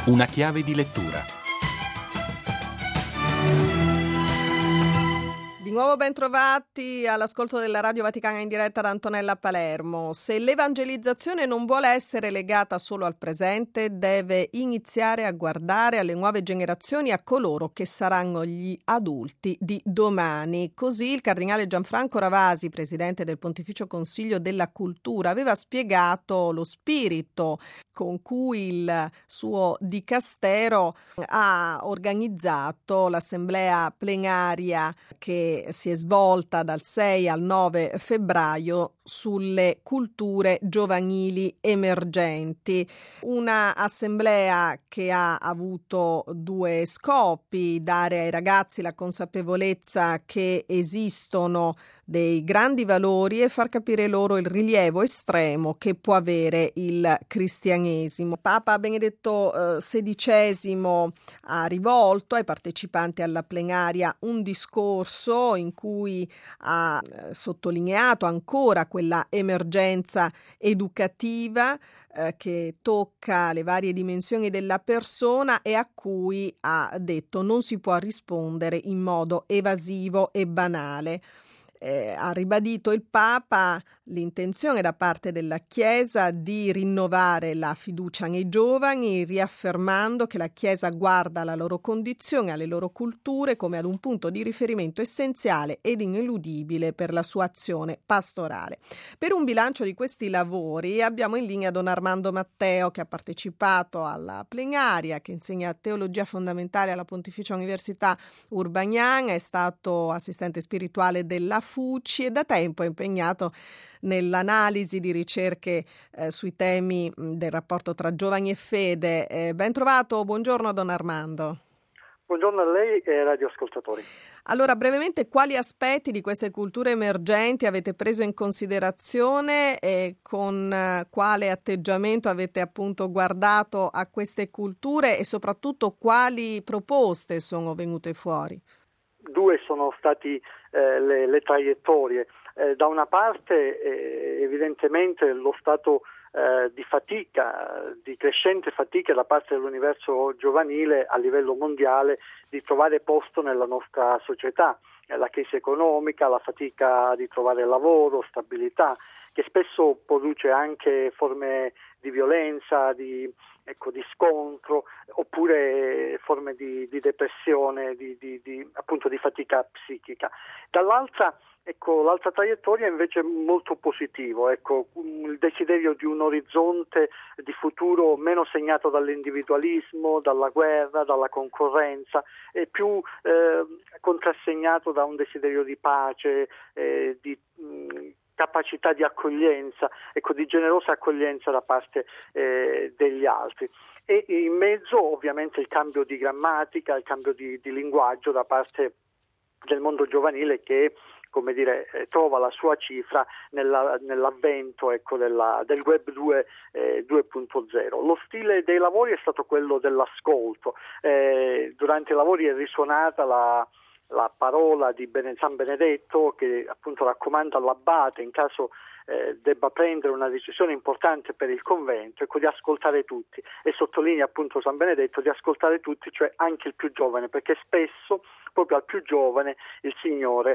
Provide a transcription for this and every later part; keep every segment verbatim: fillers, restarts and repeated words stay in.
Una chiave di lettura. Di nuovo ben trovati all'ascolto della Radio Vaticana in diretta da Antonella Palermo. Se l'evangelizzazione non vuole essere legata solo al presente, deve iniziare a guardare alle nuove generazioni, a coloro che saranno gli adulti di domani. Così il cardinale Gianfranco Ravasi, presidente del Pontificio Consiglio della Cultura, aveva spiegato lo spirito con cui il suo dicastero ha organizzato l'assemblea plenaria che si è svolta dal sei al nove febbraio sulle culture giovanili emergenti. Una assemblea che ha avuto due scopi: dare ai ragazzi la consapevolezza che esistono dei grandi valori e far capire loro il rilievo estremo che può avere il cristianesimo. Papa Benedetto eh, sedicesimo ha rivolto ai partecipanti alla plenaria un discorso in cui ha eh, sottolineato ancora quella emergenza educativa eh, che tocca le varie dimensioni della persona e a cui ha detto non si può rispondere in modo evasivo e banale. Eh, ha ribadito il Papa l'intenzione da parte della Chiesa di rinnovare la fiducia nei giovani, riaffermando che la Chiesa guarda alla loro condizione, alle loro culture come ad un punto di riferimento essenziale ed ineludibile per la sua azione pastorale. Per un bilancio di questi lavori abbiamo in linea Don Armando Matteo, che ha partecipato alla plenaria, che insegna teologia fondamentale alla Pontificia Università Urbaniana, è stato assistente spirituale della F U C I e da tempo è impegnato nell'analisi di ricerche eh, sui temi mh, del rapporto tra giovani e fede. Eh, ben trovato, buongiorno Don Armando. Buongiorno a lei e ai radioascoltatori. Allora, brevemente, quali aspetti di queste culture emergenti avete preso in considerazione e con eh, quale atteggiamento avete appunto guardato a queste culture e soprattutto quali proposte sono venute fuori? Due sono stati eh, le, le traiettorie. Eh, da una parte eh, evidentemente lo stato eh, di fatica, di crescente fatica da parte dell'universo giovanile a livello mondiale di trovare posto nella nostra società, la crisi economica, la fatica di trovare lavoro, stabilità, che spesso produce anche forme di violenza, di, ecco, di scontro, oppure forme di, di depressione, di, di, di, appunto di fatica psichica. Dall'altra, ecco, l'altra traiettoria invece è molto positivo, ecco, il desiderio di un orizzonte di futuro meno segnato dall'individualismo, dalla guerra, dalla concorrenza, e più eh, contrassegnato da un desiderio di pace, eh, di mh, capacità di accoglienza, ecco, di generosa accoglienza da parte eh, degli altri. E in mezzo ovviamente il cambio di grammatica, il cambio di, di linguaggio da parte del mondo giovanile che, come dire, eh, trova la sua cifra nella, nell'avvento, ecco, della, del web due punto zero. Lo stile dei lavori è stato quello dell'ascolto. Eh, durante i lavori è risuonata la la parola di San Benedetto, che appunto raccomanda all'abate, in caso eh, debba prendere una decisione importante per il convento, ecco, di ascoltare tutti, e sottolinea appunto San Benedetto di ascoltare tutti, cioè anche il più giovane, perché spesso proprio al più giovane il Signore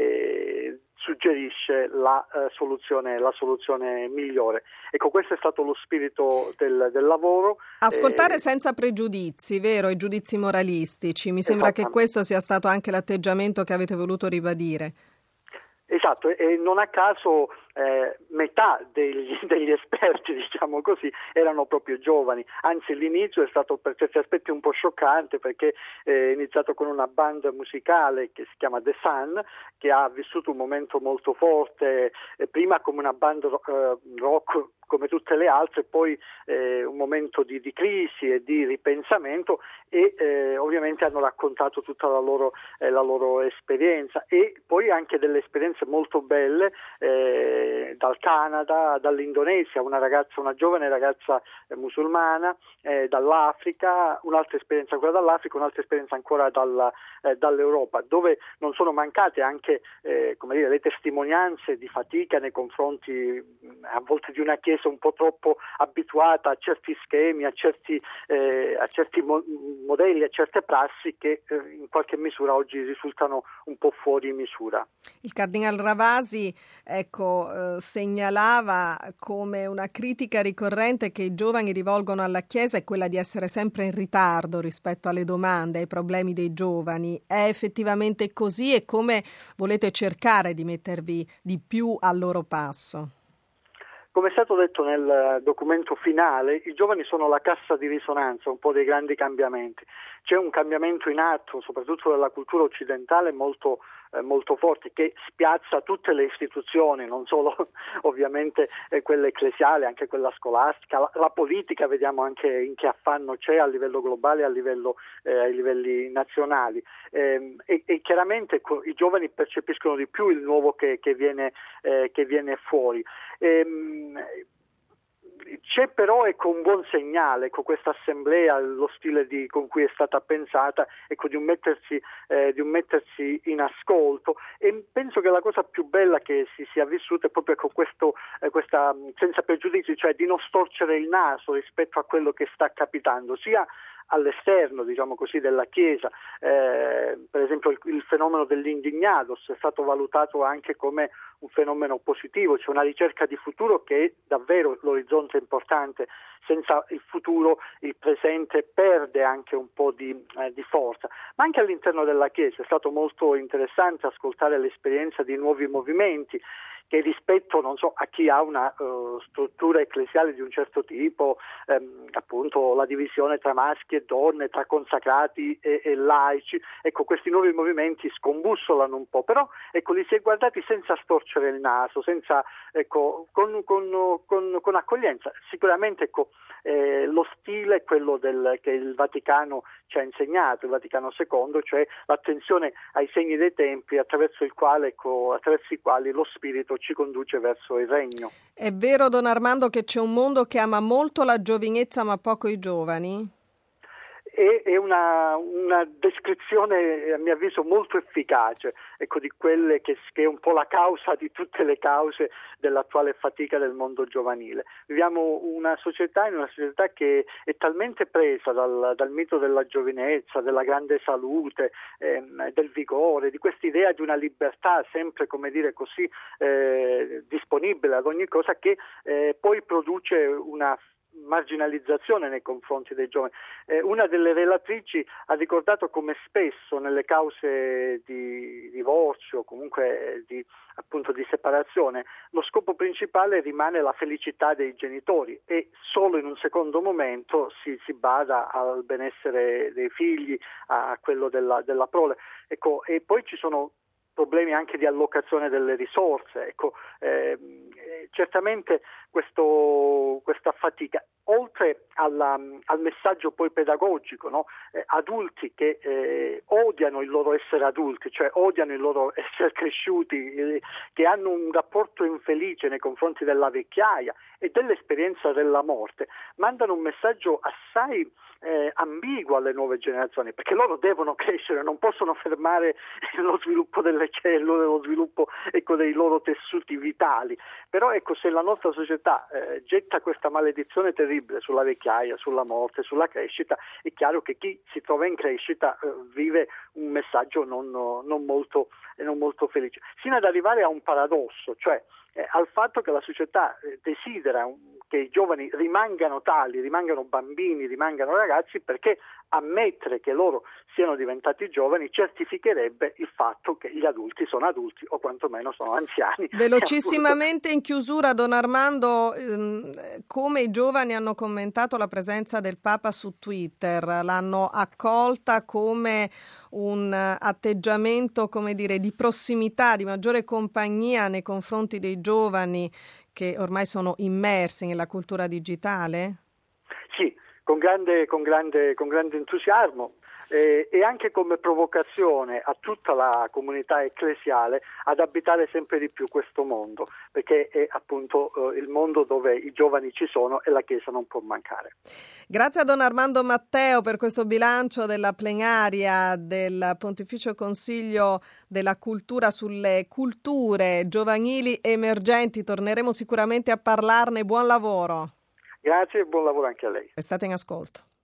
eh, suggerisce la, eh, soluzione, la soluzione migliore. Ecco, questo è stato lo spirito del, del lavoro. Ascoltare eh, senza pregiudizi, vero? I giudizi moralistici. Mi sembra che questo sia stato anche l'atteggiamento che avete voluto ribadire. Esatto, e non a caso eh, metà degli, degli esperti, diciamo così, erano proprio giovani, anzi l'inizio è stato per certi aspetti un po' scioccante, perché è iniziato con una band musicale che si chiama The Sun, che ha vissuto un momento molto forte, eh, prima come una band eh, rock come tutte le altre, poi eh, un momento di, di crisi e di ripensamento, e eh, ovviamente hanno raccontato tutta la loro, eh, la loro esperienza, e poi anche delle esperienze molto belle eh, eh, dal Canada, dall'Indonesia, una ragazza, una giovane ragazza eh, musulmana, eh, dall'Africa, un'altra esperienza ancora dall'Africa, un'altra esperienza ancora dalla, eh, dall'Europa, dove non sono mancate anche eh, come dire, le testimonianze di fatica nei confronti a volte di una Chiesa un po' troppo abituata a certi schemi, a certi, eh, a certi mo- modelli, a certe prassi che eh, in qualche misura oggi risultano un po' fuori misura. Il Cardinal Ravasi ecco, eh, segnalava come una critica ricorrente che i giovani rivolgono alla Chiesa è quella di essere sempre in ritardo rispetto alle domande, ai problemi dei giovani. È effettivamente così e come volete cercare di mettervi di più al loro passo? Come è stato detto nel documento finale, i giovani sono la cassa di risonanza un po' dei grandi cambiamenti. C'è un cambiamento in atto, soprattutto della cultura occidentale, molto, eh, molto forte, che spiazza tutte le istituzioni, non solo ovviamente eh, quella ecclesiale, anche quella scolastica, la, la politica, vediamo anche in che affanno c'è a livello globale e a livello, eh, ai livelli nazionali. Eh, e, e chiaramente ecco, i giovani percepiscono di più il nuovo che, che, viene, eh, che viene fuori. Ehm, C'è però ecco, un buon segnale, ecco, questa assemblea, lo stile di, con cui è stata pensata, ecco, di, un mettersi, eh, di un mettersi in ascolto, e penso che la cosa più bella che si sia vissuta è proprio ecco, questo, eh, questa senza pregiudizi, cioè di non storcere il naso rispetto a quello che sta capitando, sia all'esterno, diciamo così, della Chiesa. Eh, per esempio il, il fenomeno dell'indignados è stato valutato anche come un fenomeno positivo, c'è una ricerca di futuro che è davvero l'orizzonte importante. Senza il futuro il presente perde anche un po' di, eh, di forza, ma anche all'interno della Chiesa è stato molto interessante ascoltare l'esperienza di nuovi movimenti che rispetto non so, a chi ha una uh, struttura ecclesiale di un certo tipo, ehm, appunto la divisione tra maschi e donne, tra consacrati e, e laici, ecco questi nuovi movimenti scombussolano un po', però ecco li si è guardati senza storcere il naso, senza, ecco, con, con, con, con accoglienza. Sicuramente ecco, eh, lo stile è quello del, che il Vaticano ci ha insegnato, il Vaticano secondo, cioè l'attenzione ai segni dei tempi attraverso il quale, ecco, attraverso i quali lo spirito ci conduce verso il regno. È vero, Don Armando, che c'è un mondo che ama molto la giovinezza ma poco i giovani? È una, una descrizione a mio avviso molto efficace, ecco, di quelle che, che è un po' la causa di tutte le cause dell'attuale fatica del mondo giovanile. Viviamo una società in una società che è talmente presa dal, dal mito della giovinezza, della grande salute, ehm, del vigore, di quest'idea di una libertà sempre, come dire così, eh, disponibile ad ogni cosa, che eh, poi produce una marginalizzazione nei confronti dei giovani. Eh, una delle relatrici ha ricordato come spesso nelle cause di divorzio, comunque di, appunto di separazione, lo scopo principale rimane la felicità dei genitori e solo in un secondo momento si, si bada al benessere dei figli, a quello della, della prole. Ecco, e poi ci sono problemi anche di allocazione delle risorse, ecco, eh, certamente questo, questa fatica, oltre alla, al messaggio poi pedagogico, no? eh, adulti che eh, odiano il loro essere adulti, cioè odiano il loro essere cresciuti, eh, che hanno un rapporto infelice nei confronti della vecchiaia e dell'esperienza della morte, mandano un messaggio assai eh, ambiguo alle nuove generazioni, perché loro devono crescere, non possono fermare lo sviluppo delle cellule, lo sviluppo ecco, dei loro tessuti vitali. Però ecco, se la nostra società eh, getta questa maledizione terribile sulla vecchiaia, sulla morte, sulla crescita, è chiaro che chi si trova in crescita eh, vive un messaggio non, non, molto, non molto felice, sino ad arrivare a un paradosso, cioè eh, al fatto che la società eh, desidera un, che i giovani rimangano tali, rimangano bambini, rimangano ragazzi, perché ammettere che loro siano diventati giovani certificherebbe il fatto che gli adulti sono adulti o quantomeno sono anziani. Velocissimamente in chiusura, Don Armando, ehm, come i giovani hanno commentato la presenza del Papa su Twitter? L'hanno accolta come un atteggiamento, come dire, di prossimità, di maggiore compagnia nei confronti dei giovani che ormai sono immersi nella cultura digitale? Sì, con grande, con grande, con grande entusiasmo. eh, e anche come provocazione a tutta la comunità ecclesiale ad abitare sempre di più questo mondo, perché è appunto eh, il mondo dove i giovani ci sono e la Chiesa non può mancare. Grazie a Don Armando Matteo per questo bilancio della plenaria del Pontificio Consiglio della Cultura sulle culture giovanili emergenti. Torneremo sicuramente a parlarne. Buon lavoro. Grazie e buon lavoro anche a lei. Restate in ascolto.